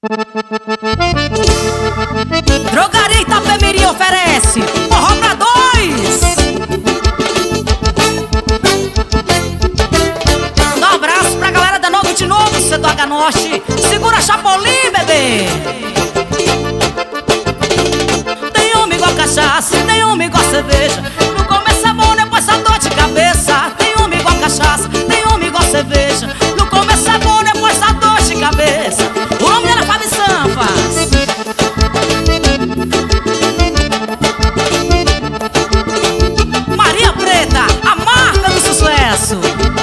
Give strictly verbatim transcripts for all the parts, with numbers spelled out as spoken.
Drogaria Itapemirim oferece forró pra dois. Dá um abraço pra galera da Novo de Novo, C do H Norte. Segura Chapolin, bebê. Tem homem igual cachaça, tem homem igual cerveja. No começo é bom, depois dá dor de cabeça. Tem homem igual cachaça, tem homem igual cerveja. No começo é bom, depois dá dor de cabeça. O nome dela é Fabi Sanfas. Maria Preta, a marca do sucesso.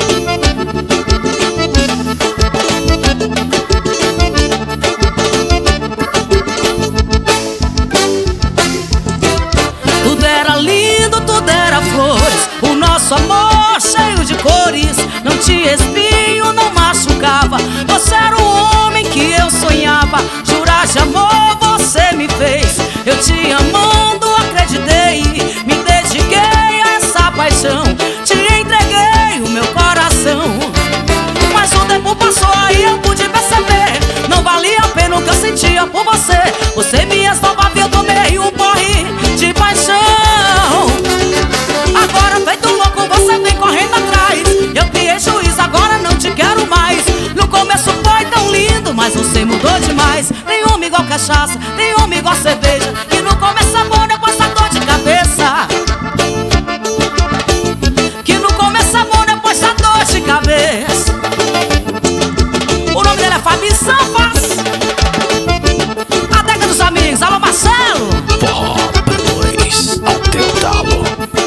Tudo era lindo, tudo era flores. O nosso amor cheio de cores. Não tinha espinho, não machucava. Você era o homem que eu sonhava. Jurar de amor você me fez. Eu te amando, acreditei. Me dediquei a essa paixão. Te entreguei o meu coração. Mas o tempo passou e eu pude perceber. Não valia a pena o que eu sentia por você. Você me estava e eu tomei um porre de paixão. Agora feito louco você vem correndo atrás. Eu criei juízo, agora não te quero mais. No começo foi tão lindo, mas você mudou demais. Tem homem igual cachaça, tem homem igual cerveja. Que no começo é bom, depois dá dor de cabeça. Que no começo é bom, depois dá dor de cabeça. O nome dele é Fabi Sanfas. A década dos amigos, alô Marcelo. Forró pra dois, ao teu talo.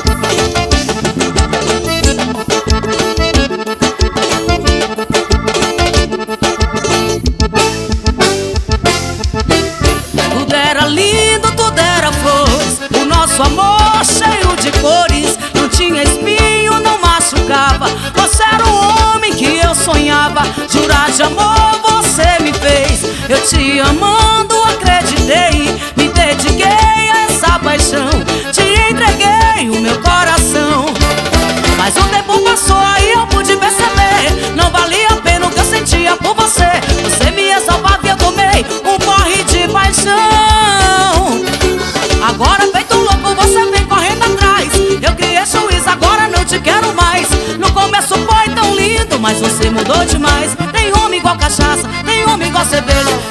Tudo era lindo, tudo era flores. O nosso amor cheio de cores. Não tinha espinho, não machucava. Você era o homem que eu sonhava. Jurar de amor você me fez. Eu te amando, acreditei. Me dediquei a essa paixão. Te entreguei o meu coração. Mas o tempo passou e eu pude perceber. Não valia a pena o que eu sentia por você. Você me exaltava e eu tomei um porre de paixão. Agora feito louco você vem correndo atrás. Eu criei juízo, agora não te quero mais. No começo foi tão lindo, mas você mudou demais. Tem homem igual cachaça, tem homem igual cerveja.